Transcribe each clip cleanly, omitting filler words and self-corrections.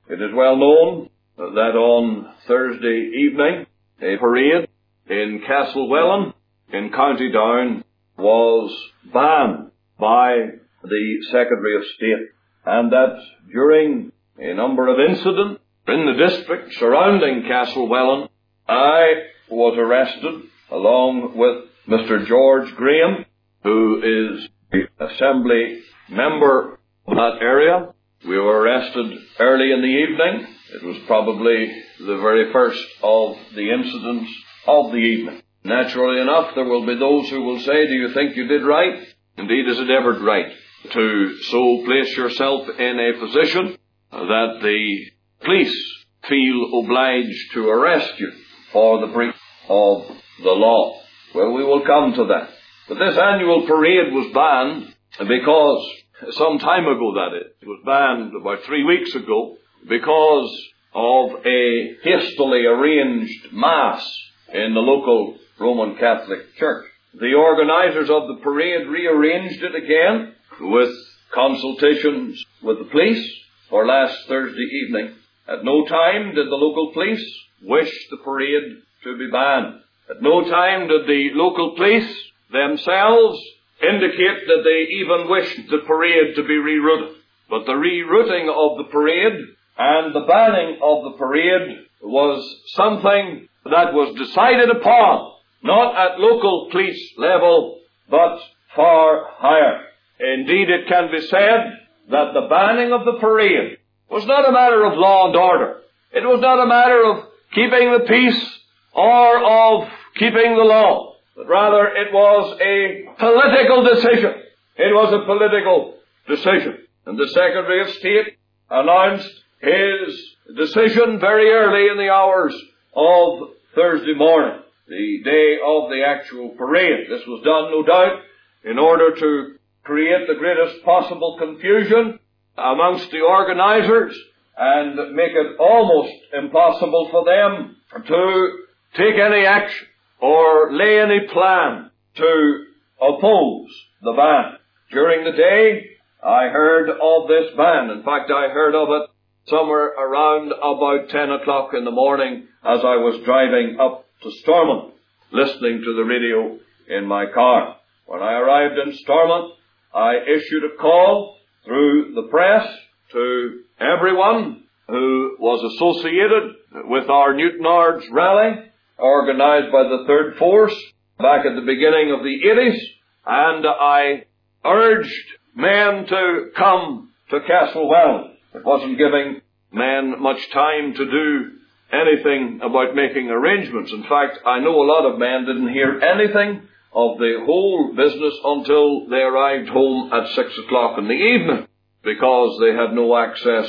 It is well known that on Thursday evening, a parade in Castlewellan in County Down was banned by the Secretary of State, and that during a number of incidents in the district surrounding Castlewellan, I was arrested along with Mr. George Graham, who is the Assembly member of that area. We were arrested early in the evening. It was probably the very first of the incidents of the evening. Naturally enough, there will be those who will say, do you think you did right? Indeed, is it ever right to so place yourself in a position that the police feel obliged to arrest you for the breach of the law? Well, we will come to that. But this annual parade was banned because some time ago, that is. It was banned about 3 weeks ago because of a hastily arranged mass in the local Roman Catholic Church. The organizers of the parade rearranged it again with consultations with the police for last Thursday evening. At no time did the local police wish the parade to be banned. At no time did the local police themselves indicate that they even wished the parade to be rerouted. But the rerouting of the parade and the banning of the parade was something that was decided upon, not at local police level, but far higher. Indeed, it can be said that the banning of the parade was not a matter of law and order. It was not a matter of keeping the peace or of keeping the law, but rather it was a political decision. It was a political decision. And the Secretary of State announced his decision very early in the hours of Thursday morning, the day of the actual parade. This was done, no doubt, in order to create the greatest possible confusion amongst the organizers and make it almost impossible for them to take any action or lay any plan to oppose the ban. During the day, I heard of this ban. In fact, I heard of it somewhere around about 10 o'clock in the morning as I was driving up to Stormont, listening to the radio in my car. When I arrived in Stormont, I issued a call through the press to everyone who was associated with our Newtownards rally, organized by the Third Force back at the beginning of the 80s, and I urged men to come to Castlewellan. It wasn't giving men much time to do anything about making arrangements. In fact, I know a lot of men didn't hear anything of the whole business until they arrived home at 6 o'clock in the evening, because they had no access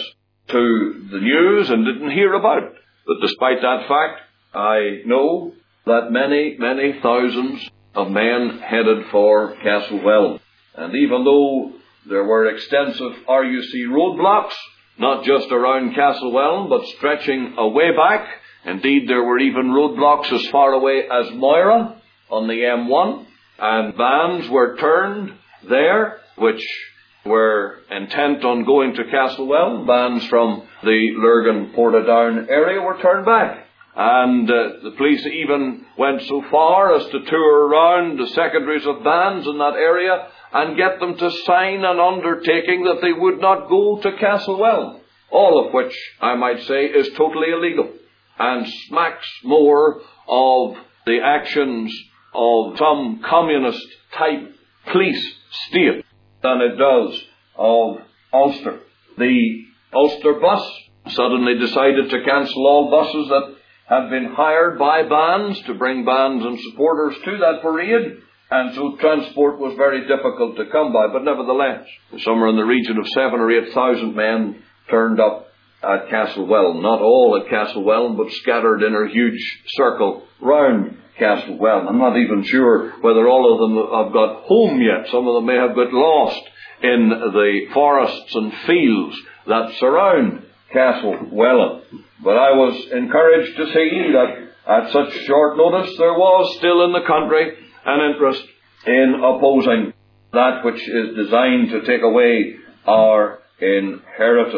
to the news and didn't hear about it. But despite that fact, I know that many, many thousands of men headed for Castlewellan. And even though there were extensive RUC roadblocks, not just around Castlewellan, but stretching away back, indeed there were even roadblocks as far away as Moira on the M1, and vans were turned there, which were intent on going to Castlewellan. Vans from the Lurgan-Portadown area were turned back. And the police even went so far as to tour around the secretaries of bands in that area and get them to sign an undertaking that they would not go to Castlewellan. All of which, I might say, is totally illegal and smacks more of the actions of some communist-type police state than it does of Ulster. The Ulster bus suddenly decided to cancel all buses that had been hired by bands to bring bands and supporters to that parade, and so transport was very difficult to come by. But nevertheless, somewhere in the region of 7,000 or 8,000 men turned up at Castlewellan. Not all at Castlewellan, but scattered in a huge circle round Castlewellan. I'm not even sure whether all of them have got home yet. Some of them may have got lost in the forests and fields that surround Castlewellan. But I was encouraged to see that at such short notice there was still in the country an interest in opposing that which is designed to take away our inheritance.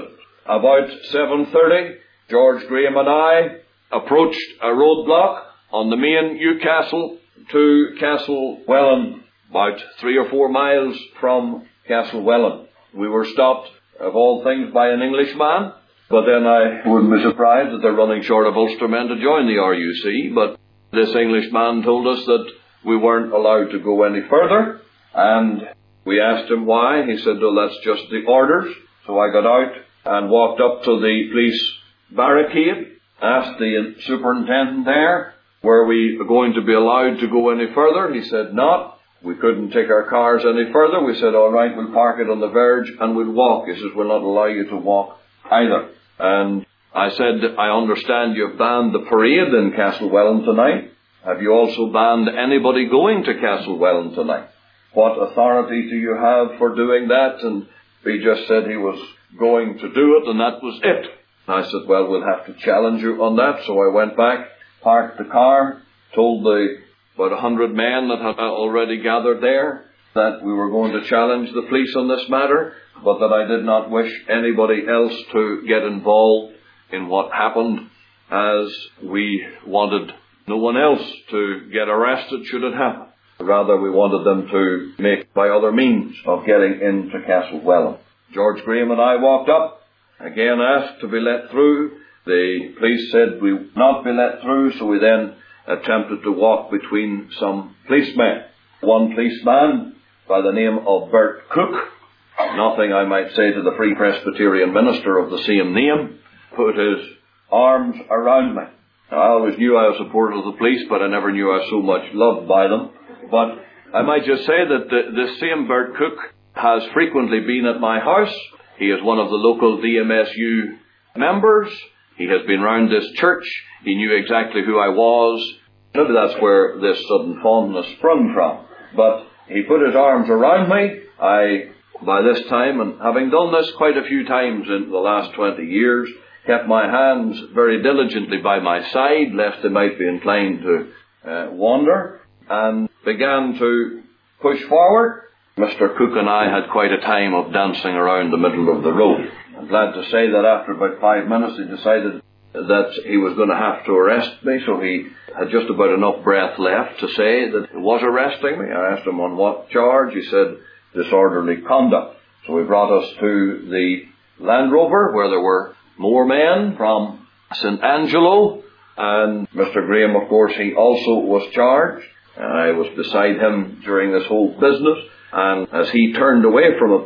about 7:30, George Graham and I approached a roadblock on the main Newcastle to Castlewellan, about 3 or 4 miles from Castlewellan. We were stopped, of all things, by an Englishman, but then I wouldn't be surprised that they're running short of Ulstermen to join the RUC, but this Englishman told us that we weren't allowed to go any further, and we asked him why. He said, "Oh, that's just the orders." So I got out and walked up to the police barricade, asked the superintendent there, were we going to be allowed to go any further? He said not. We couldn't take our cars any further. We said, "All right, we'll park it on the verge and we'll walk." He says, "We'll not allow you to walk either." And I said, "I understand you've banned the parade in Castlewellan tonight. Have you also banned anybody going to Castlewellan tonight? What authority do you have for doing that?" And he just said he was going to do it, and that was it. I said, "Well, we'll have to challenge you on that." So I went back, parked the car, told the about 100 men that had already gathered there that we were going to challenge the police on this matter, but that I did not wish anybody else to get involved in what happened, as we wanted no one else to get arrested should it happen. Rather, we wanted them to make by other means of getting into Castlewellan. George Graham and I walked up, again asked to be let through. The police said we would not be let through, so we then attempted to walk between some policemen. One policeman, by the name of Bert Cook, nothing I might say to the Free Presbyterian minister of the same name, put his arms around me. Now, I always knew I was a supporter of the police, but I never knew I was so much loved by them. But I might just say that this same Bert Cook has frequently been at my house. He is one of the local DMSU members. He has been round this church. He knew exactly who I was. Maybe that's where this sudden fondness sprung from. But he put his arms around me. I, by this time, and having done this quite a few times in the last 20 years, kept my hands very diligently by my side, lest they might be inclined to wander, and began to push forward. Mr. Cook and I had quite a time of dancing around the middle of the road. I'm glad to say that after about 5 minutes he decided that he was going to have to arrest me, so he had just about enough breath left to say that he was arresting me. I asked him on what charge. He said disorderly conduct. So he brought us to the Land Rover, where there were more men from St. Angelo, and Mr. Graham, of course, he also was charged. I was beside him during this whole business, and as he turned away from a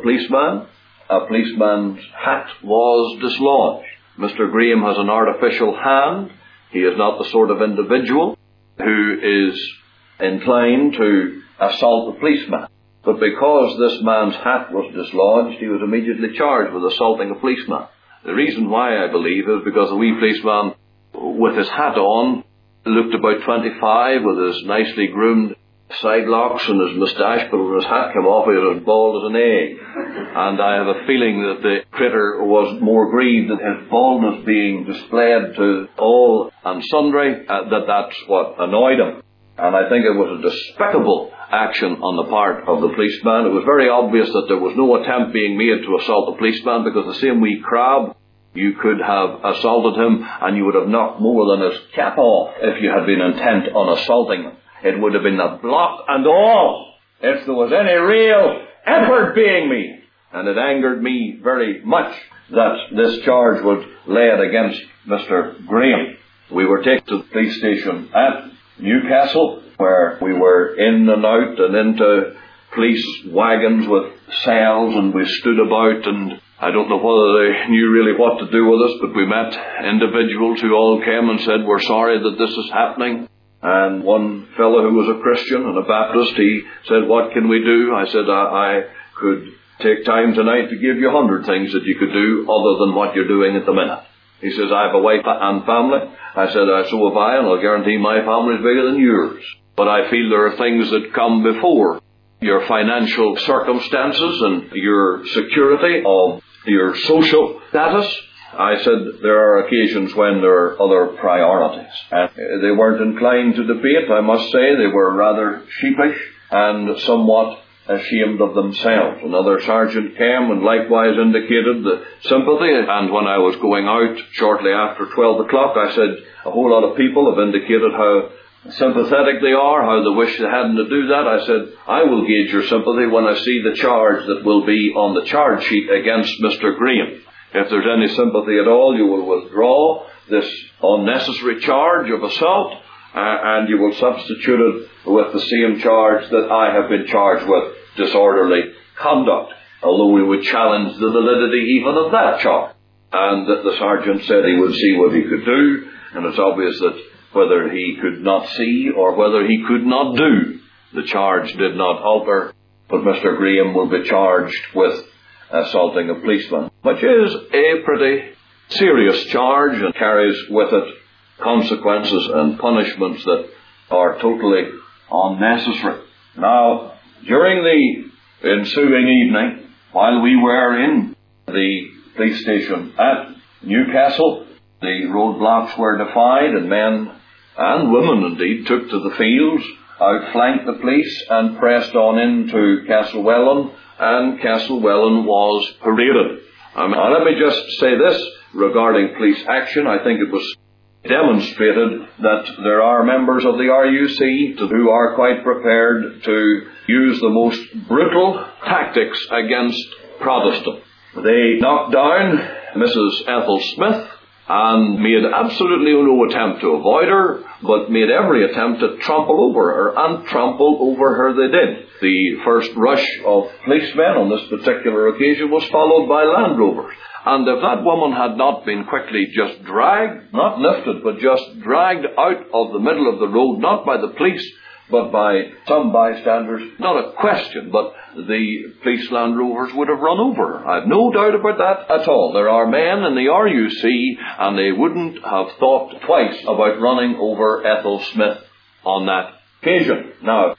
policeman's hat was dislodged. Mr. Graham has an artificial hand. He is not the sort of individual who is inclined to assault the policeman. But because this man's hat was dislodged, he was immediately charged with assaulting a policeman. The reason why, I believe, is because a wee policeman with his hat on looked about 25 with his nicely groomed side locks and his moustache, but when his hat came off, he was as bald as an egg. And I have a feeling that the critter was more grieved at his baldness being displayed to all and sundry, that's what annoyed him. And I think it was a despicable action on the part of the policeman. It was very obvious that there was no attempt being made to assault the policeman, because the same wee crab, you could have assaulted him and you would have knocked more than his cap off if you had been intent on assaulting him. It would have been the block and all if there was any real effort being made. And it angered me very much that this charge was laid against Mr. Graham. We were taken to the police station at Newcastle, where we were in and out and into police wagons with cells, and we stood about, and I don't know whether they knew really what to do with us, but we met individuals who all came and said, "We're sorry that this is happening." And one fellow who was a Christian and a Baptist, he said, "What can we do?" I said, I could take time tonight to give you 100 things that you could do other than what you're doing at the minute. He says, "I have a wife and family." I said, "So have I, and I'll guarantee my family is bigger than yours. But I feel there are things that come before your financial circumstances and your security of your social status." I said, there are occasions when there are other priorities. And they weren't inclined to debate, I must say. They were rather sheepish and somewhat ashamed of themselves. Another sergeant came and likewise indicated the sympathy, and when I was going out shortly after 12 o'clock, I said, a whole lot of people have indicated how sympathetic they are, how they wish they hadn't to do that. I said, I will gauge your sympathy when I see the charge that will be on the charge sheet against Mr. Graham. If there's any sympathy at all, you will withdraw this unnecessary charge of assault, and you will substitute it with the same charge that I have been charged with, disorderly conduct, although we would challenge the validity even of that charge. And the sergeant said he would see what he could do, and it's obvious that whether he could not see or whether he could not do, the charge did not alter, but Mr. Graham will be charged with assaulting a policeman, which is a pretty serious charge and carries with it consequences and punishments that are totally unnecessary. Now, during the ensuing evening, while we were in the police station at Newcastle, the roadblocks were defied, and men and women indeed took to the fields, outflanked the police and pressed on into Castlewellan, and Castlewellan was paraded. Now let me just say this regarding police action. I think it was demonstrated that there are members of the RUC who are quite prepared to use the most brutal tactics against Protestants. They knocked down Mrs. Ethel Smith and made absolutely no attempt to avoid her, but made every attempt to trample over her, and trample over her they did. The first rush of policemen on this particular occasion was followed by Land Rovers. And if that woman had not been quickly just dragged, not lifted, but just dragged out of the middle of the road, not by the police, but by some bystanders, not a question, but the police Land Rovers would have run over her. I have no doubt about that at all. There are men in the RUC, and they wouldn't have thought twice about running over Ethel Smith on that occasion. Now,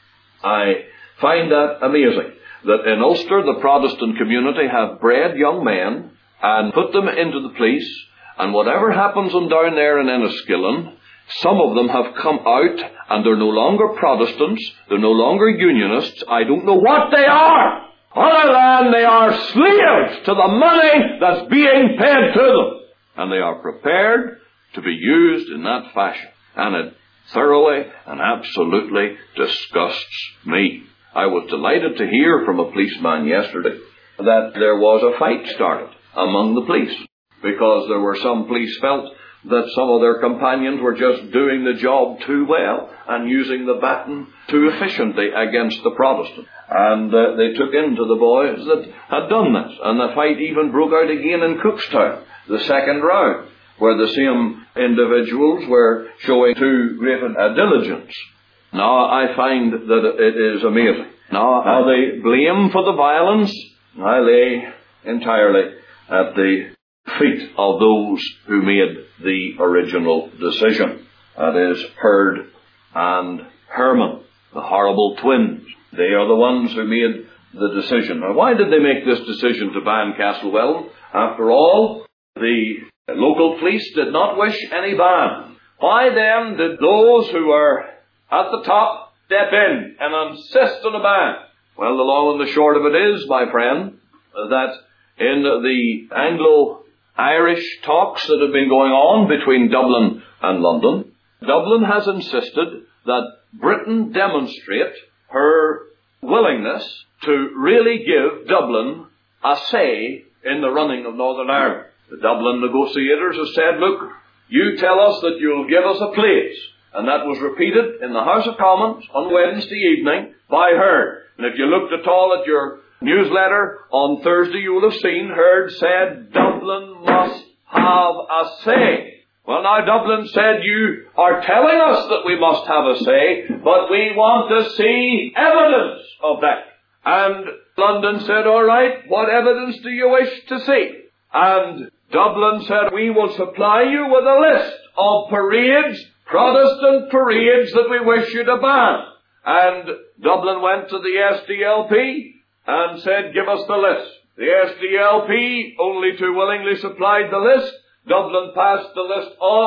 I find that amazing, that in Ulster the Protestant community have bred young men and put them into the police, and whatever happens on down there in Enniskillen, some of them have come out, and they're no longer Protestants, they're no longer Unionists, I don't know what they are. On our land they are slaves to the money that's being paid to them, and they are prepared to be used in that fashion. And it thoroughly and absolutely disgusts me. I was delighted to hear from a policeman yesterday that there was a fight started among the police, because there were some police felt that some of their companions were just doing the job too well and using the baton too efficiently against the Protestant. And they took into the boys that had done this. And the fight even broke out again in Cookstown, the second round, where the same individuals were showing too great a diligence. Now, I find that it is amazing. Now the blame for the violence, I lay entirely at the feet of those who made the original decision. That is, Hurd and Herman, the horrible twins. They are the ones who made the decision. Now, why did they make this decision to ban Castlewellan? After all, the local police did not wish any ban. Why then did those who were at the top step in and insist on a ban? Well, the long and the short of it is, my friend, that in the Anglo-Irish talks that have been going on between Dublin and London, Dublin has insisted that Britain demonstrate her willingness to really give Dublin a say in the running of Northern Ireland. The Dublin negotiators have said, look, you tell us that you'll give us a place. And that was repeated in the House of Commons on Wednesday evening by Hurd. And if you looked at all at your newsletter on Thursday, you will have seen Hurd said Dublin must have a say. Well, now Dublin said, you are telling us that we must have a say, but we want to see evidence of that. And London said, all right, what evidence do you wish to see? And Dublin said, we will supply you with a list of parades, Protestant parades that we wish you to ban. And Dublin went to the SDLP and said, give us the list. The SDLP only too willingly supplied the list. Dublin passed the list on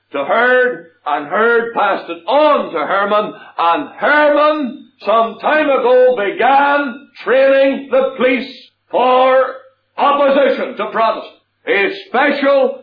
to Herd, and Herd passed it on to Herman, and Herman some time ago began training the police for opposition to Protestant. A special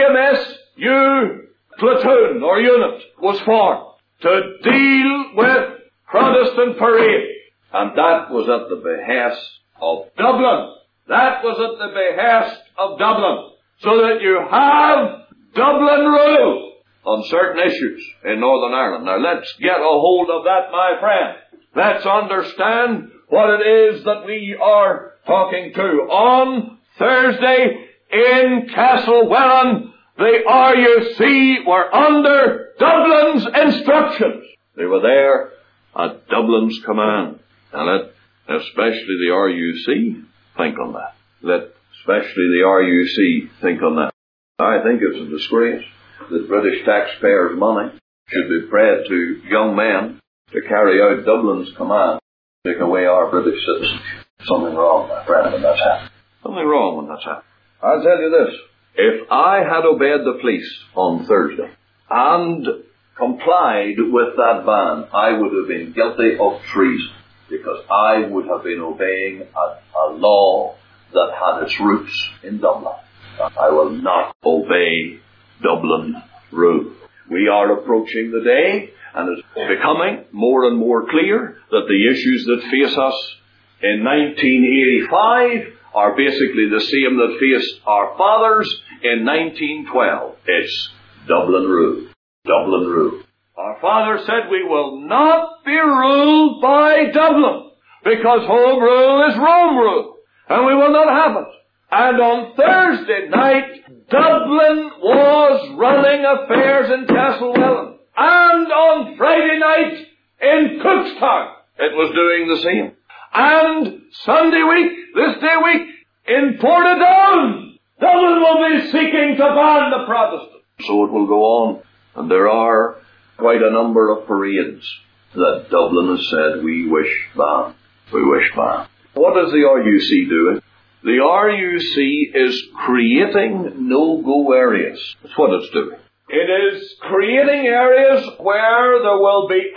DMSU platoon or unit was formed to deal with Protestant parade. And that was at the behest of Dublin. That was at the behest of Dublin. So that you have Dublin rule on certain issues in Northern Ireland. Now let's get a hold of that, my friend. Let's understand what it is that we are talking to. On Thursday in Castlewellan, the RUC were under Dublin's instructions. They were there at Dublin's command. And let especially the RUC think on that. Let especially the RUC think on that. I think it's a disgrace that British taxpayers' money should be paid to young men to carry out Dublin's command, take away our British citizenship. Something wrong, my friend, when that's happened. Something wrong when that's happened. I'll tell you this. If I had obeyed the police on Thursday and complied with that ban, I would have been guilty of treason, because I would have been obeying a law that had its roots in Dublin. I will not obey Dublin rule. We are approaching the day, and it's becoming more and more clear that the issues that face us in 1985 are basically the same that faced our fathers in 1912. It's Dublin rule. Dublin rule. Our father said we will not be ruled by Dublin, because home rule is Rome rule, and we will not have it. And on Thursday night, Dublin was running affairs in Castlewellan. And on Friday night, in Cookstown, it was doing the same. And Sunday week, this day week, in Portadown, Dublin will be seeking to ban the Protestants. So it will go on. And there are quite a number of parades that Dublin has said, we wish ban. We wish ban. What is the RUC doing? The RUC is creating no-go areas. That's what it's doing. It is creating areas where there will be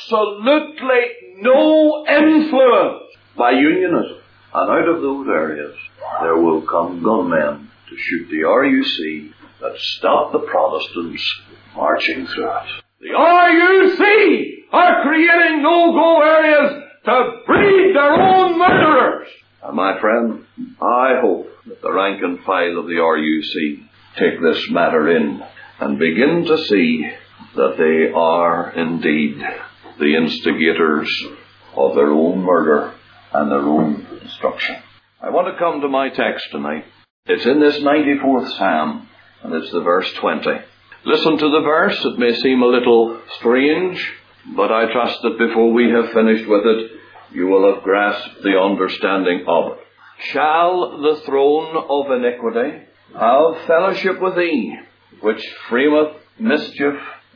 absolutely no influence by unionism. And out of those areas, there will come gunmen to shoot the RUC that stop the Protestants marching through it. The RUC are creating no-go areas to breed their own murderers. And my friend, I hope that the rank and file of the RUC take this matter in and begin to see that they are indeed the instigators of their own murder and their own destruction. I want to come to my text tonight. It's in this 94th Psalm, and it's the verse 20. Listen to the verse. It may seem a little strange, but I trust that before we have finished with it, you will have grasped the understanding of it. Shall the throne of iniquity have fellowship with thee, which frameth mischief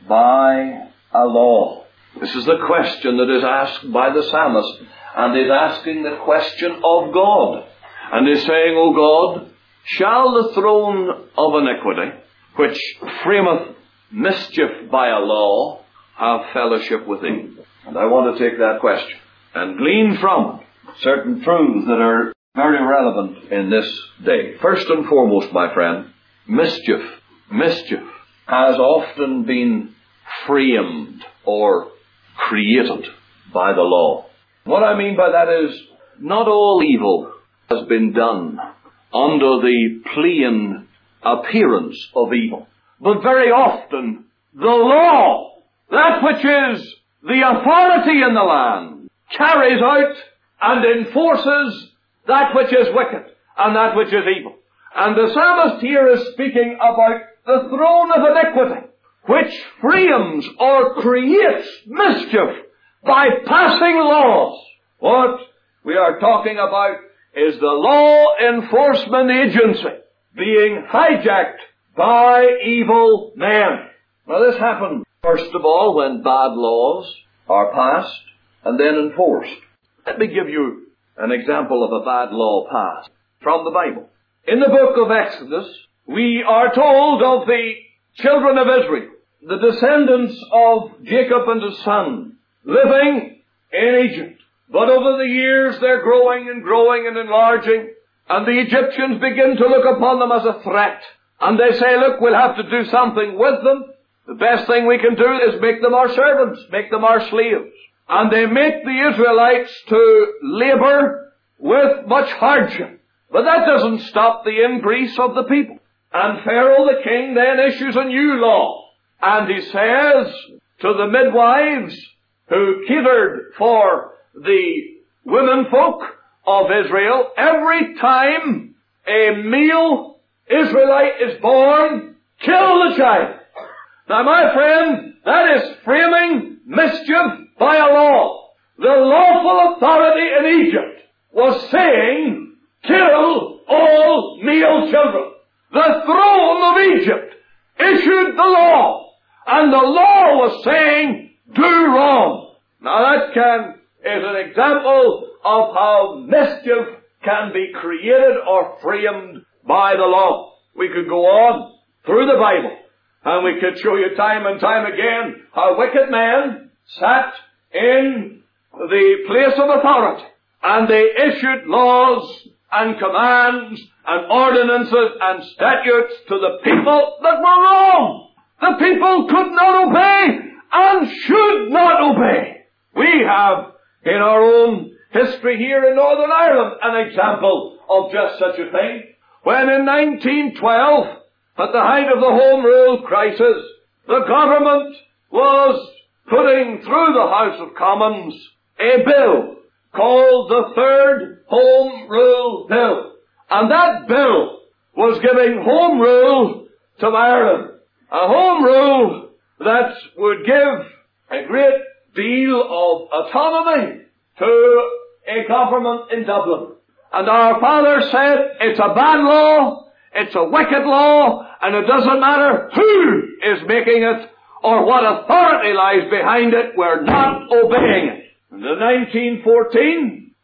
by a law? This is the question that is asked by the psalmist, and is asking the question of God, and is saying, O God, shall the throne of iniquity, which frameth mischief by a law, have fellowship with thee? And I want to take that question and glean from it certain truths that are very relevant in this day. First and foremost, my friend, mischief has often been framed or created by the law. What I mean by that is, not all evil has been done under the plain appearance of evil, but very often the law, that which is the authority in the land, carries out and enforces that which is wicked and that which is evil. And the psalmist here is speaking about the throne of iniquity, which frames or creates mischief by passing laws. What we are talking about is the law enforcement agency being hijacked by evil men. Now this happens, first of all, when bad laws are passed and then enforced. Let me give you an example of a bad law passed from the Bible. In the book of Exodus, we are told of the children of Israel, the descendants of Jacob and his son, living in Egypt. But over the years they're growing and growing and enlarging, and the Egyptians begin to look upon them as a threat. And they say, look, we'll have to do something with them. The best thing we can do is make them our servants, make them our slaves. And they make the Israelites to labor with much hardship. But that doesn't stop the increase of the people. And Pharaoh the king then issues a new law. And he says to the midwives who catered for the women folk of Israel, every time a male Israelite is born, kill the child. Now, my friend, that is framing mischief by a law. The lawful authority in Egypt was saying, kill all male children. The throne of Egypt issued the law, and the law was saying, do wrong. Now that is an example of how mischief can be created or framed by the law. We could go on through the Bible, and we could show you time and time again how wicked men sat in the place of authority, and they issued laws and commands and ordinances and statutes to the people that were wrong. The people could not obey and should not obey. We have in our own history here in Northern Ireland an example of just such a thing. When in 1912, at the height of the Home Rule crisis, the government was putting through the House of Commons a bill called the Third Home Rule Bill. And that bill was giving Home Rule to Ireland. A Home Rule that would give a great deal of autonomy to a government in Dublin. And our father said, it's a bad law, it's a wicked law, and it doesn't matter who is making it or what authority lies behind it, we're not obeying it. In 1914,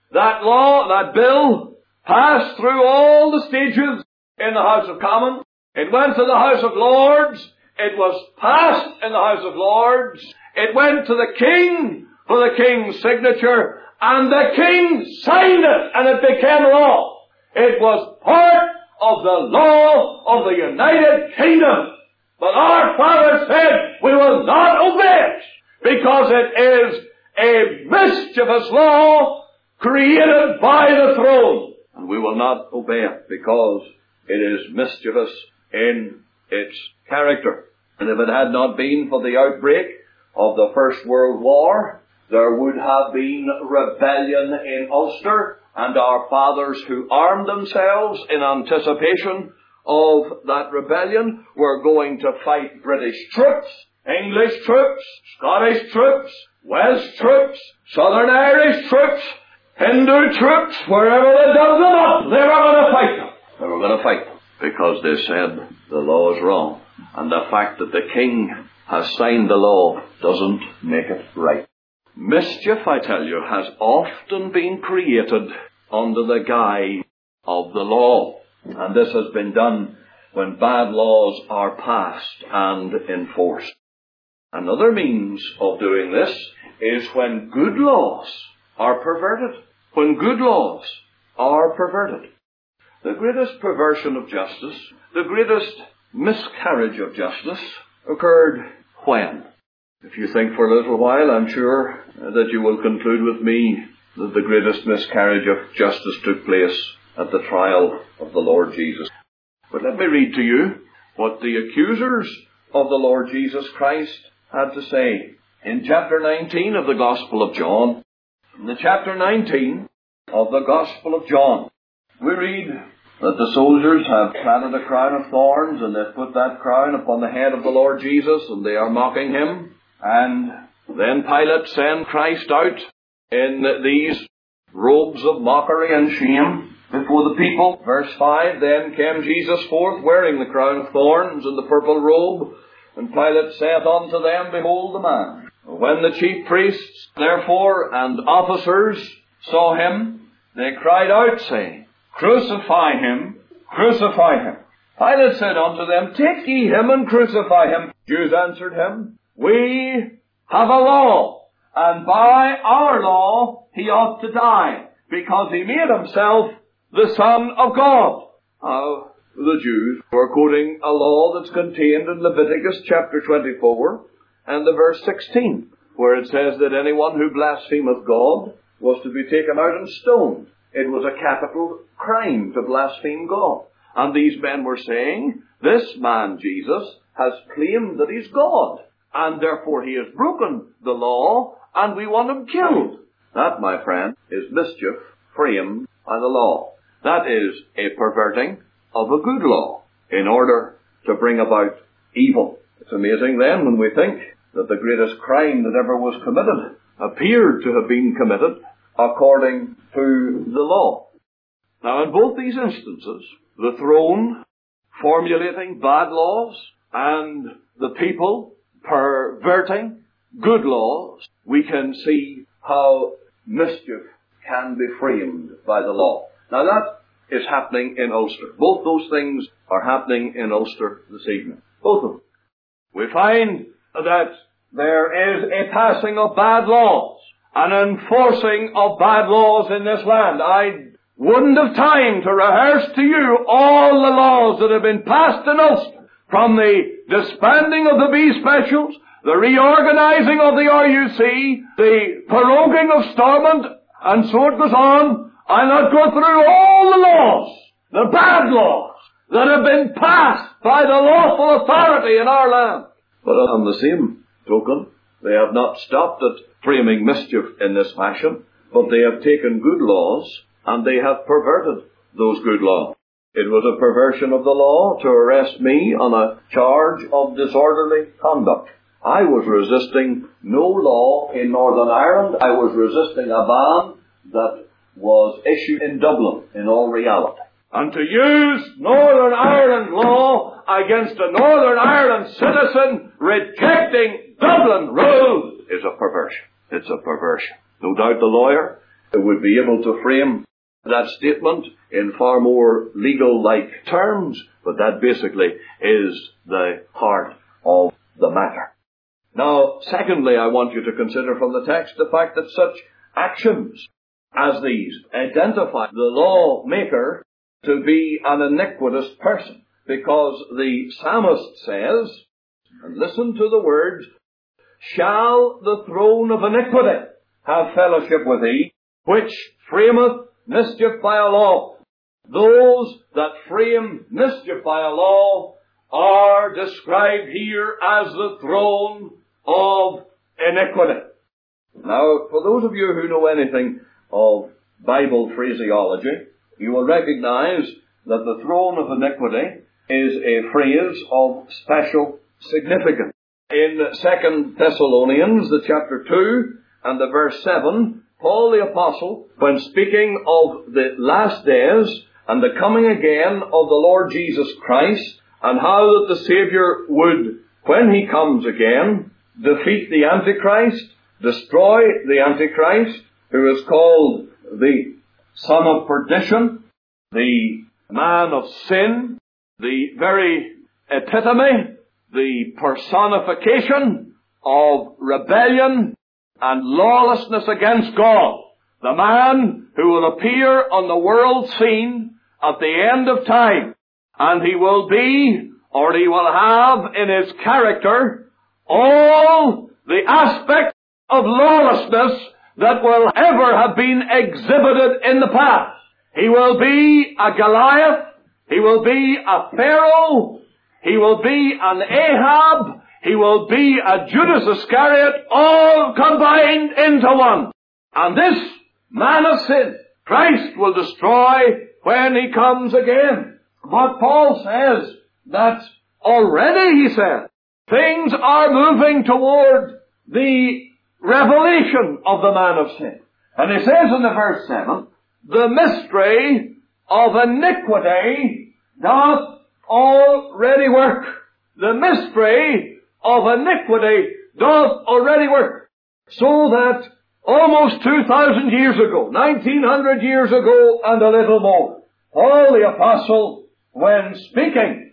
that bill passed through all the stages in the House of Commons. It went to the House of Lords. It was passed in the House of Lords. It went to the King for the King's signature, and the King signed it, and it became law. It was part of the law of the United Kingdom. But our father said, we will not obey it, because it is a mischievous law created by the throne. And we will not obey it, because it is mischievous in its character. And if it had not been for the outbreak of the First World War, there would have been rebellion in Ulster, and our fathers who armed themselves in anticipation of that rebellion were going to fight British troops, English troops, Scottish troops, Welsh troops, Southern Irish troops, Hindu troops, wherever they dug them up, they were going to fight them. They were going to fight them because they said the law is wrong. And the fact that the king has signed the law doesn't make it right. Mischief, I tell you, has often been created under the guise of the law. And this has been done when bad laws are passed and enforced. Another means of doing this is when good laws are perverted. When good laws are perverted. The greatest perversion of justice, the greatest miscarriage of justice occurred when? If you think for a little while, I'm sure that you will conclude with me that the greatest miscarriage of justice took place at the trial of the Lord Jesus. But let me read to you what the accusers of the Lord Jesus Christ had to say. In chapter 19 of the Gospel of John, in the chapter 19 of the Gospel of John, we read that the soldiers have planted a crown of thorns, and they've put that crown upon the head of the Lord Jesus, and they are mocking him. And then Pilate sent Christ out in these robes of mockery and shame before the people. Verse 5, then came Jesus forth wearing the crown of thorns and the purple robe, and Pilate saith unto them, behold the man. When the chief priests, therefore, and officers saw him, they cried out, saying, crucify him, crucify him. Pilate said unto them, Take ye him and crucify him. Jews answered him, We have a law, and by our law he ought to die, because he made himself the Son of God. The Jews were quoting a law that's contained in Leviticus chapter 24 and the verse 16, where it says that anyone who blasphemeth God was to be taken out and stoned. It was a capital crime to blaspheme God. And these men were saying, this man, Jesus, has claimed that he's God, and therefore he has broken the law, and we want him killed. That, my friend, is mischief framed by the law. That is a perverting of a good law in order to bring about evil. It's amazing then when we think that the greatest crime that ever was committed appeared to have been committed according to the law. Now, in both these instances, the throne formulating bad laws and the people perverting good laws, we can see how mischief can be framed by the law. Now, that is happening in Ulster. Both those things are happening in Ulster this evening. Both of them. We find that there is a passing of bad laws, an enforcing of bad laws in this land. I wouldn't have time to rehearse to you all the laws that have been passed in Ulster, from the disbanding of the B specials, the reorganizing of the RUC, the proroguing of Stormont, and so it goes on. I'll not go through all the laws, the bad laws, that have been passed by the lawful authority in our land. But on the same token, they have not stopped at framing mischief in this fashion, but they have taken good laws and they have perverted those good laws. It was a perversion of the law to arrest me on a charge of disorderly conduct. I was resisting no law in Northern Ireland. I was resisting a ban that was issued in Dublin in all reality. And to use Northern Ireland law against a Northern Ireland citizen rejecting Dublin rules is a perversion. It's a perversion. No doubt the lawyer would be able to frame that statement in far more legal-like terms, but that basically is the heart of the matter. Now, secondly, I want you to consider from the text the fact that such actions as these identify the lawmaker to be an iniquitous person, because the psalmist says, and listen to the words, shall the throne of iniquity have fellowship with thee, which frameth mischief by a law. Those that frame mischief by a law are described here as the throne of iniquity. Now, for those of you who know anything of Bible phraseology, you will recognize that the throne of iniquity is a phrase of special significance. In 2 Thessalonians, the chapter 2 and the verse 7, Paul the Apostle, when speaking of the last days and the coming again of the Lord Jesus Christ, and how that the Saviour would, when he comes again, defeat the Antichrist, destroy the Antichrist, who is called the son of perdition, the man of sin, the very epitome, the personification of rebellion and lawlessness against God. The man who will appear on the world scene at the end of time. And he will be, or he will have in his character, all the aspects of lawlessness that will ever have been exhibited in the past. He will be a Goliath. He will be a Pharaoh. He will be an Ahab. He will be a Judas Iscariot, all combined into one. And this man of sin, Christ will destroy when he comes again. But Paul says that already, he said, things are moving toward the revelation of the man of sin. And he says in the verse 7, the mystery of iniquity doth already work. The mystery of iniquity doth already work. So that almost 2,000 years ago, 1,900 years ago and a little more, Paul the Apostle, when speaking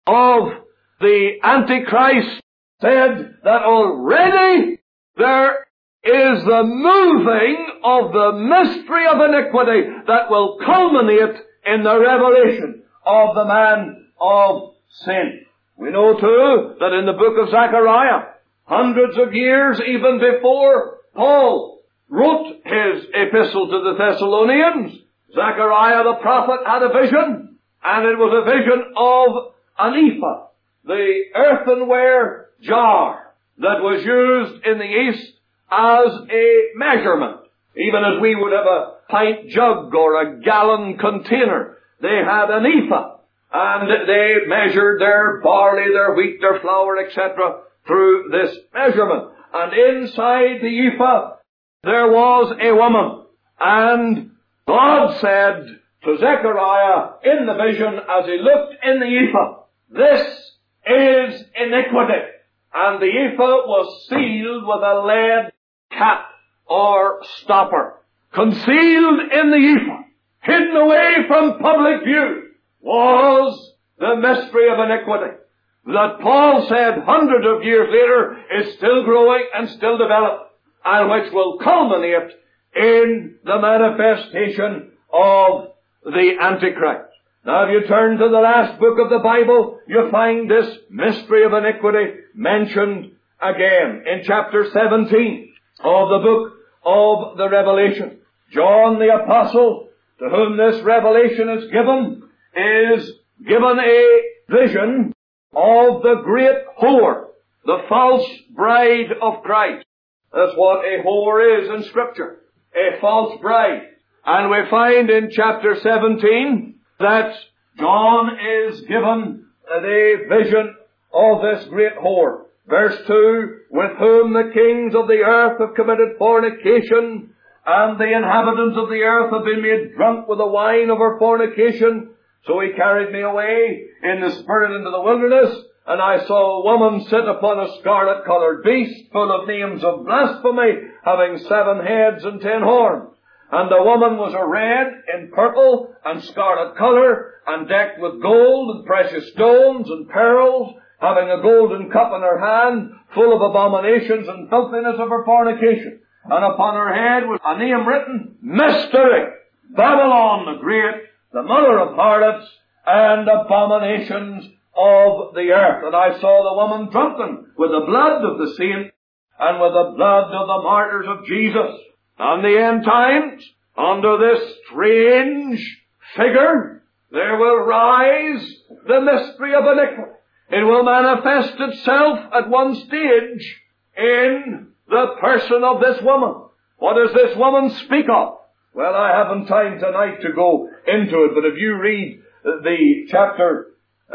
of the Antichrist said that already there is the moving of the mystery of iniquity that will culminate in the revelation of the man of sin. We know too that in the book of Zechariah, hundreds of years even before Paul wrote his epistle to the Thessalonians, Zechariah the prophet had a vision, and it was a vision of an ephah, the earthenware jar that was used in the East as a measurement. Even as we would have a pint jug or a gallon container, they had an ephah, and they measured their barley, their wheat, their flour, etc. through this measurement. And inside the ephah there was a woman, and God said to Zechariah in the vision as he looked in the ephah, "This is iniquity." And the ephah was sealed with a lead cap or stopper. Concealed in the ephah, hidden away from public view, was the mystery of iniquity that Paul said hundreds of years later is still growing and still developed, and which will culminate in the manifestation of the Antichrist. Now, if you turn to the last book of the Bible, you find this mystery of iniquity mentioned again in chapter 17 of the book of the Revelation. John the Apostle, to whom this revelation is given a vision of the great whore, the false bride of Christ. That's what a whore is in Scripture, a false bride. And we find in chapter 17 that John is given the vision of this great whore. Verse 2, "With whom the kings of the earth have committed fornication, and the inhabitants of the earth have been made drunk with the wine of her fornication. So he carried me away in the spirit into the wilderness, and I saw a woman sit upon a scarlet-coloured beast, full of names of blasphemy, having 7 heads and 10 horns. And the woman was arrayed in purple and scarlet colour, and decked with gold and precious stones and pearls, having a golden cup in her hand, full of abominations and filthiness of her fornication. And upon her head was a name written, Mystery, Babylon the Great, the mother of harlots and abominations of the earth. And I saw the woman drunken with the blood of the saints and with the blood of the martyrs of Jesus. On the end times, under this strange figure, there will rise the mystery of iniquity. It will manifest itself at one stage in the person of this woman. What does this woman speak of? Well, I haven't time tonight to go into it, but if you read the chapter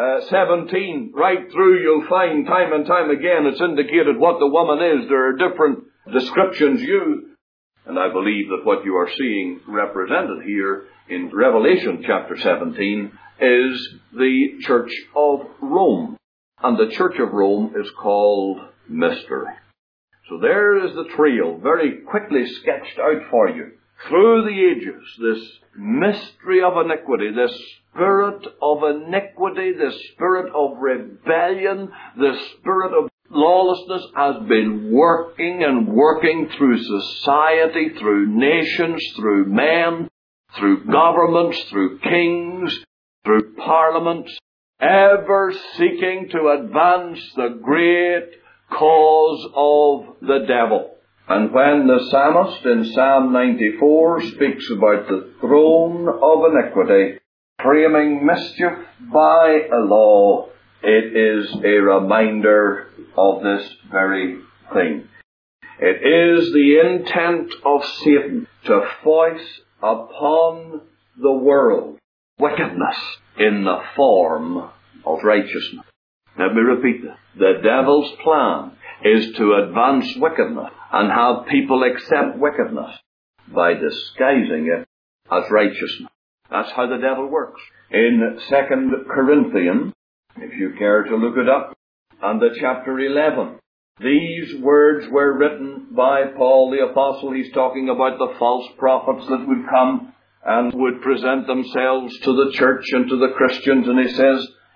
17 right through, you'll find time and time again it's indicated what the woman is. There are different descriptions used. And I believe that what you are seeing represented here in Revelation chapter 17 is the Church of Rome. And the Church of Rome is called Mystery. So there is the trail, very quickly sketched out for you. Through the ages, this mystery of iniquity, this spirit of iniquity, this spirit of rebellion, this spirit of lawlessness has been working and working through society, through nations, through men, through governments, through kings, through parliaments, ever seeking to advance the great cause of the devil. And when the psalmist in Psalm 94 speaks about the throne of iniquity, framing mischief by a law, it is a reminder of this very thing. It is the intent of Satan to foist upon the world wickedness in the form of righteousness. Let me repeat that. The devil's plan is to advance wickedness and have people accept wickedness by disguising it as righteousness. That's how the devil works. In 2 Corinthians, if you care to look it up, and the chapter 11, these words were written by Paul the Apostle. He's talking about the false prophets that would come and would present themselves to the church and to the Christians. And he says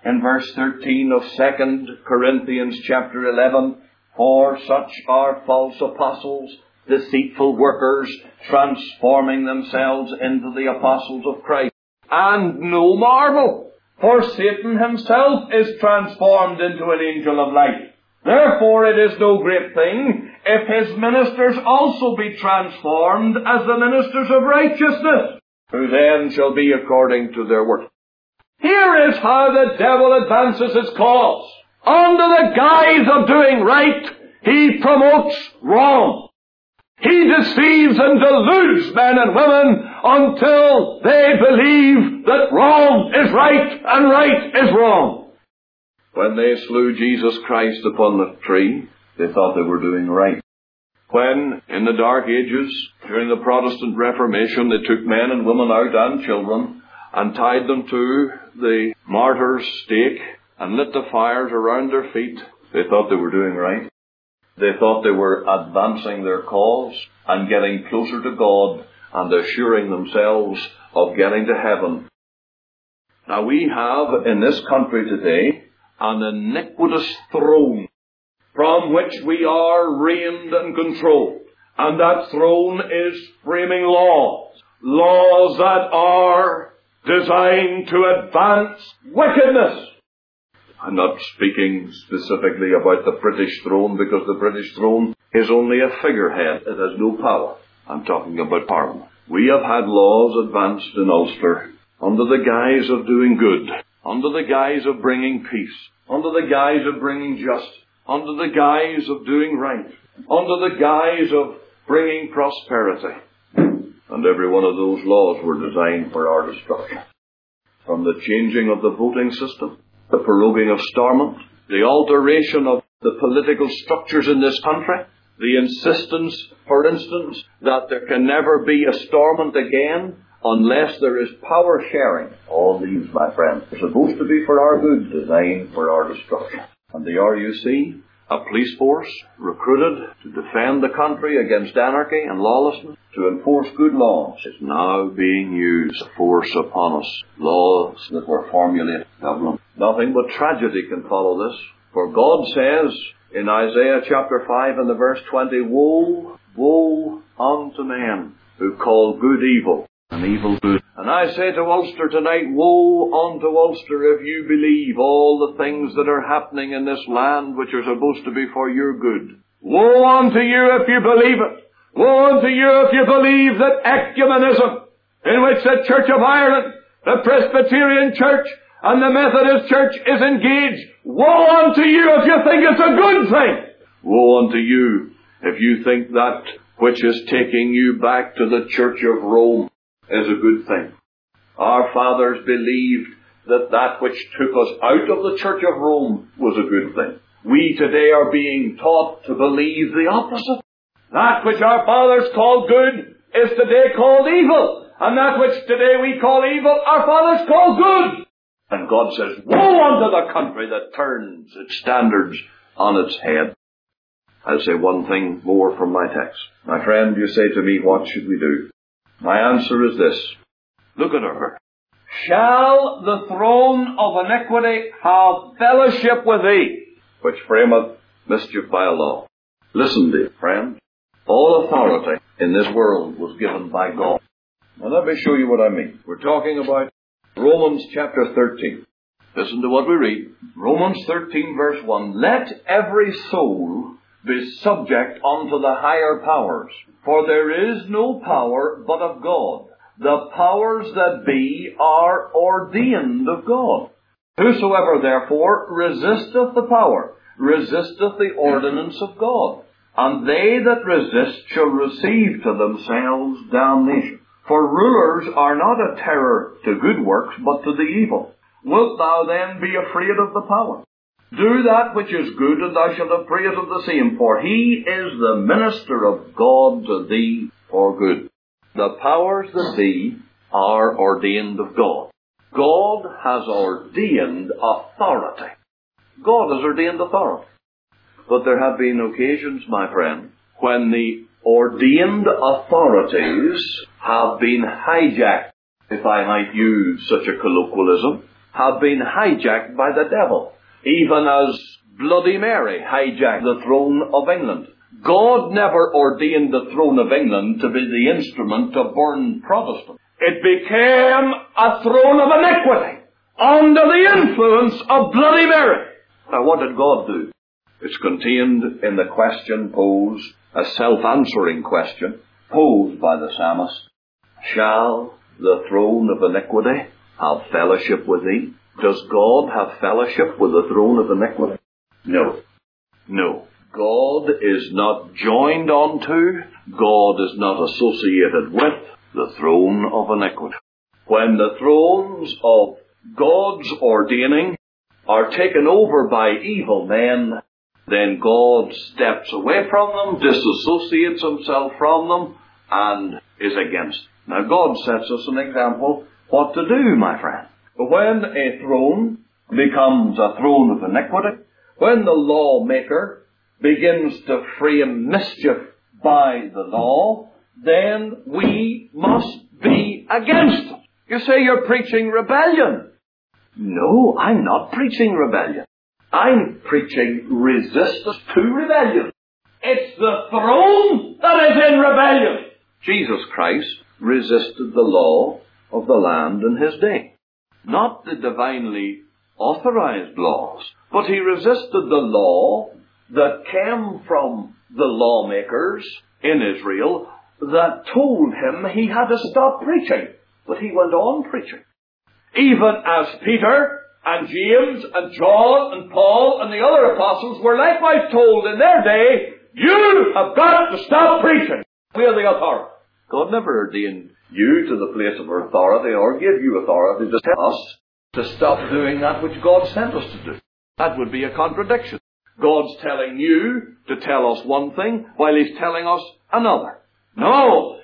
in verse 13 of 2 Corinthians chapter 11, for such are false apostles, deceitful workers, transforming themselves into the apostles of Christ. And no marvel, for Satan himself is transformed into an angel of light. Therefore it is no great thing if his ministers also be transformed as the ministers of righteousness, who then shall be according to their work. Here is how the devil advances his cause. Under the guise of doing right, he promotes wrong. He deceives and deludes men and women until they believe that wrong is right and right is wrong. When they slew Jesus Christ upon the tree, they thought they were doing right. When, in the Dark Ages, during the Protestant Reformation, they took men and women out and children and tied them to the martyr's stake and lit the fires around their feet, they thought they were doing right. They thought they were advancing their cause and getting closer to God and assuring themselves of getting to heaven. Now we have in this country today an iniquitous throne from which we are reigned and controlled. And that throne is framing laws. Laws that are designed to advance wickedness. I'm not speaking specifically about the British throne, because the British throne is only a figurehead. It has no power. I'm talking about Parliament. We have had laws advanced in Ulster under the guise of doing good, under the guise of bringing peace, under the guise of bringing justice, under the guise of doing right, under the guise of bringing prosperity. And every one of those laws were designed for our destruction. From the changing of the voting system, the proroguing of Stormont, the alteration of the political structures in this country, the insistence, for instance, that there can never be a Stormont again unless there is power sharing. All these, my friends, are supposed to be for our good, designed for our destruction. And the RUC, a police force recruited to defend the country against anarchy and lawlessness, to enforce good laws, is now being used to force upon us laws that were formulated in Dublin. Nothing but tragedy can follow this. For God says in Isaiah chapter 5 and the verse 20, Woe, woe unto men who call good evil and evil good. And I say to Ulster tonight, woe unto Ulster if you believe all the things that are happening in this land which are supposed to be for your good. Woe unto you if you believe it. Woe unto you if you believe that ecumenism, in which the Church of Ireland, the Presbyterian Church, and the Methodist Church is engaged. Woe unto you if you think it's a good thing. Woe unto you if you think that which is taking you back to the Church of Rome is a good thing. Our fathers believed that that which took us out of the Church of Rome was a good thing. We today are being taught to believe the opposite. That which our fathers called good is today called evil. And that which today we call evil, our fathers call good. And God says, woe unto the country that turns its standards on its head. I'll say one thing more from my text. My friend, you say to me, what should we do? My answer is this. Look at her. Shall the throne of iniquity have fellowship with thee, which frameth mischief by a law? Listen, dear friend. All authority in this world was given by God. Now let me show you what I mean. We're talking about Romans chapter 13. Listen to what we read. Romans 13 verse 1. Let every soul be subject unto the higher powers, for there is no power but of God. The powers that be are ordained of God. Whosoever therefore resisteth the power, resisteth the ordinance of God. And they that resist shall receive to themselves damnation. For rulers are not a terror to good works, but to the evil. Wilt thou then be afraid of the power? Do that which is good, and thou shalt have praise of the same, for he is the minister of God to thee for good. The powers that be are ordained of God. God has ordained authority. God has ordained authority. But there have been occasions, my friend, when the ordained authorities have been hijacked, if I might use such a colloquialism, have been hijacked by the devil, even as Bloody Mary hijacked the throne of England. God never ordained the throne of England to be the instrument to burn Protestants. It became a throne of iniquity under the influence of Bloody Mary. Now, what did God do? It's contained in the question posed, a self-answering question posed by the psalmist. Shall the throne of iniquity have fellowship with thee? Does God have fellowship with the throne of iniquity? No. No. God is not joined onto, God is not associated with the throne of iniquity. When the thrones of God's ordaining are taken over by evil men, then God steps away from them, disassociates himself from them, and is against them. Now God sets us an example what to do, my friend. When a throne becomes a throne of iniquity, when the lawmaker begins to frame mischief by the law, then we must be against it. You say you're preaching rebellion. No, I'm not preaching rebellion. I'm preaching resistance to rebellion. It's the throne that is in rebellion. Jesus Christ resisted the law of the land in his day. Not the divinely authorized laws, but he resisted the law that came from the lawmakers in Israel that told him he had to stop preaching. But he went on preaching. Even as Peter and James and John and Paul and the other apostles were likewise told in their day, you have got to stop preaching. We are the authority. God never ordained you to the place of authority or give you authority to tell us to stop doing that which God sent us to do. That would be a contradiction. God's telling you to tell us one thing while he's telling us another. No,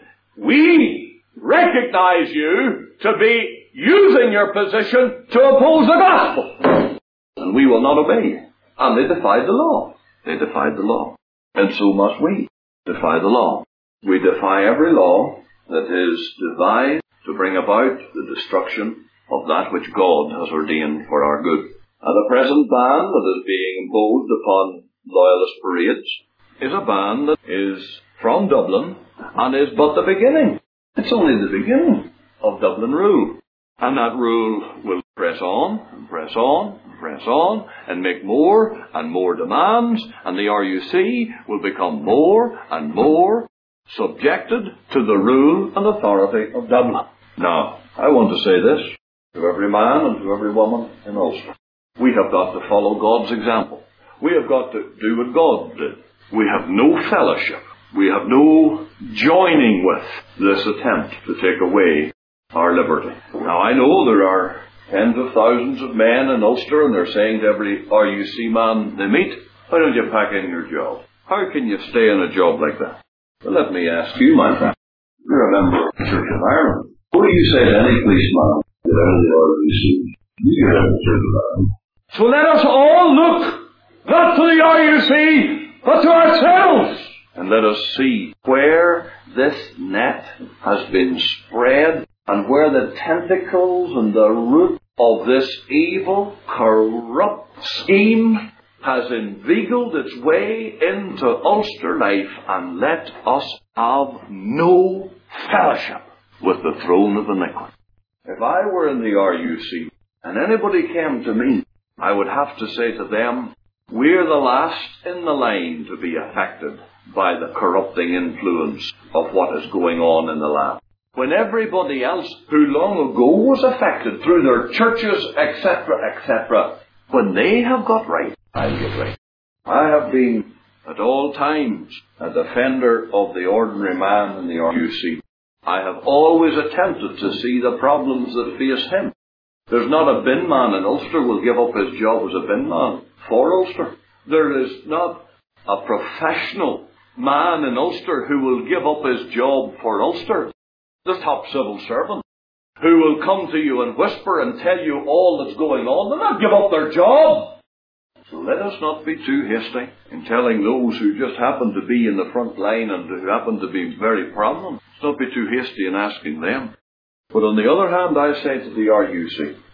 we recognize you to be using your position to oppose the gospel. And we will not obey. And they defied the law. They defied the law. And so must we defy the law. We defy every law that is devised to bring about the destruction of that which God has ordained for our good. And the present ban that is being imposed upon loyalist parades is a ban that is from Dublin and is but the beginning. It's only the beginning of Dublin rule. And that rule will press on and press on and press on and make more and more demands, and the RUC will become more and more subjected to the rule and authority of Dublin. Now, I want to say this to every man and to every woman in Ulster. We have got to follow God's example. We have got to do what God did. We have no fellowship. We have no joining with this attempt to take away our liberty. Now, I know there are tens of thousands of men in Ulster, and they're saying to every RUC man they meet, why don't you pack in your job? How can you stay in a job like that? Well, let me ask you, my friend. You're a member of the Church of Ireland. What do you say to any policeman get out of the RUC? You get out of the Church of Ireland. So let us all look, not to the RUC, but to ourselves. And let us see where this net has been spread and where the tentacles and the root of this evil, corrupt scheme has inveigled its way into Ulster life, and let us have no fellowship with the throne of iniquity. If I were in the RUC and anybody came to me, I would have to say to them, we're the last in the line to be affected by the corrupting influence of what is going on in the land. When everybody else who long ago was affected through their churches, etc., etc., when they have got right, I'll get right. I have been at all times a defender of the ordinary man in the RUC. I have always attempted to see the problems that face him. There's not a bin man in Ulster will give up his job as a bin man for Ulster. There is not a professional man in Ulster who will give up his job for Ulster. The top civil servant who will come to you and whisper and tell you all that's going on. They'll not give up their job. So let us not be too hasty in telling those who just happen to be in the front line and who happen to be very prominent. Let's not be too hasty in asking them. But on the other hand, I say to the RUC,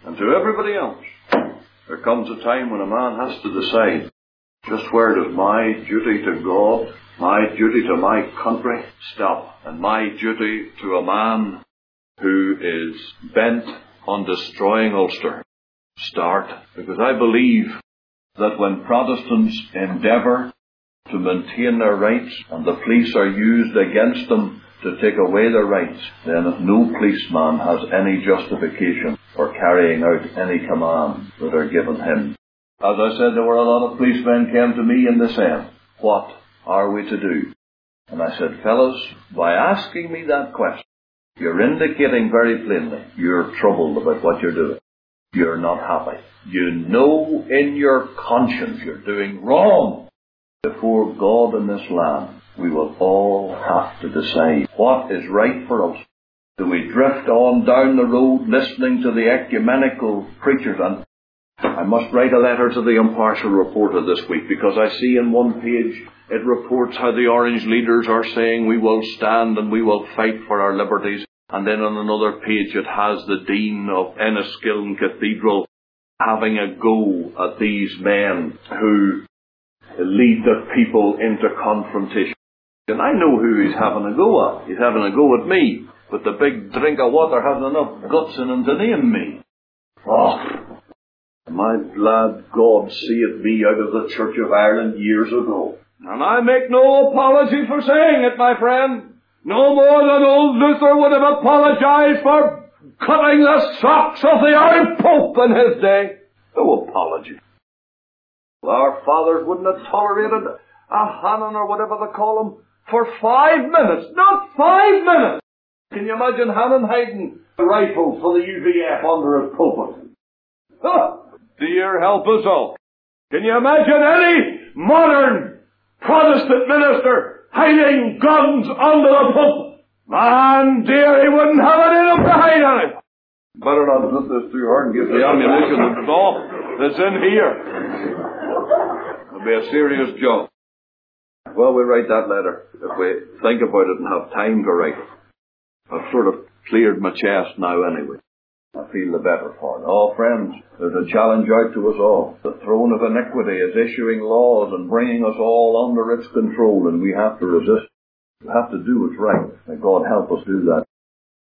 And to everybody else, there comes a time when a man has to decide, just where does my duty to God, my duty to my country stop, and my duty to a man who is bent on destroying Ulster start? Because I believe that when Protestants endeavour to maintain their rights and the police are used against them to take away their rights, then no policeman has any justification for carrying out any commands that are given him. As I said, there were a lot of policemen came to me and they said, what are we to do? And I said, fellows, by asking me that question, you're indicating very plainly you're troubled about what you're doing. You're not happy. You know in your conscience you're doing wrong. Before God in this land, we will all have to decide what is right for us. Do we drift on down the road listening to the ecumenical preachers? And I must write a letter to the Impartial Reporter this week, because I see in one page it reports how the Orange leaders are saying we will stand and we will fight for our liberties. And then on another page it has the Dean of Enniskillen Cathedral having a go at these men who lead the people into confrontation. And I know who he's having a go at. He's having a go at me. But the big drink of water hasn't enough guts in him to name me. Oh, my glad God saved me out of the Church of Ireland years ago. And I make no apology for saying it, my friend. No more than old Luther would have apologized for cutting the socks off the old Pope in his day. No apology. Our fathers wouldn't have tolerated a Hannon or whatever they call him for 5 minutes. Not 5 minutes! Can you imagine Hannon hiding a rifle for the UVF under his pulpit? Huh. Dear help us all. Can you imagine any modern Protestant minister hiding guns under the pulpit? Man, dear, he wouldn't have it in him to hide on it. Better not put this too hard and give the ammunition that's in here. It'll be a serious job. Well, we write that letter if we think about it and have time to write it. I've sort of cleared my chest now anyway. I feel the better for it. Oh, friends, there's a challenge out to us all. The throne of iniquity is issuing laws and bringing us all under its control, and we have to resist. We have to do what's right. May God help us do that.